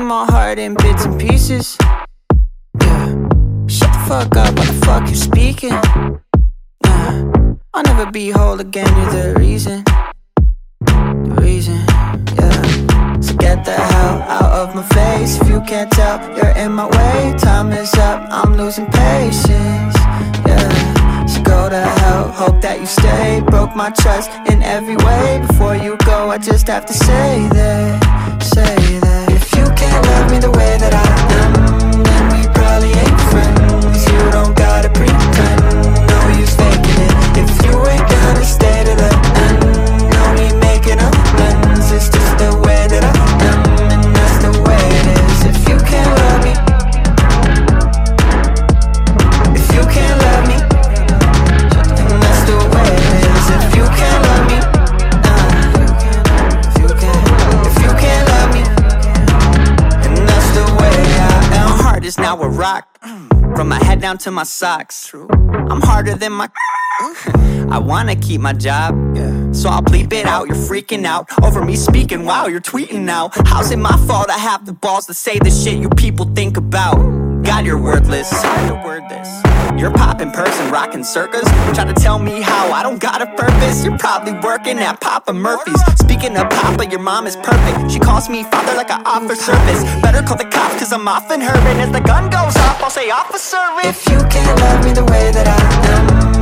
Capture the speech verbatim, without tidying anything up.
my heart in bits and pieces. Yeah. Shut the fuck up, what the fuck you speaking? Yeah. I'll never be whole again, you're the reason. The reason, yeah. So get the hell out of my face. If you can't tell, you're in my way. Time is up, I'm losing patience. Yeah, so go to hell, hope that you stay. Broke my trust in every way. Before you go, I just have to say that, say that. If you can't love me the way that I am, then we probably ain't friends. You don't gotta pretend, no use faking it. If you ain't gonna stay to the end, no need making amends. It's just the way that I am, and that's the way it is. If you can't love me, if you can't love me, and that's the way it is. If you can't love me, uh, if you can't, if you can't love me, and that's the way I am. My heart is now a rock, from my head down to my socks. I'm harder than my I wanna keep my job, yeah. So I'll bleep it out, you're freaking out over me speaking, wow, you're tweeting now. How's it my fault I have the balls to say the shit you people think about? God, you're worthless, you're wordless. You're poppin' person, rockin' circus. Try to tell me how I don't got a purpose. You're probably working at Papa Murphy's. Speaking of Papa, your mom is perfect. She calls me father like I offer service. Better call the cops cause I'm often hurting. As the gun goes off, I'll say officer. If you can't love me the way that I am,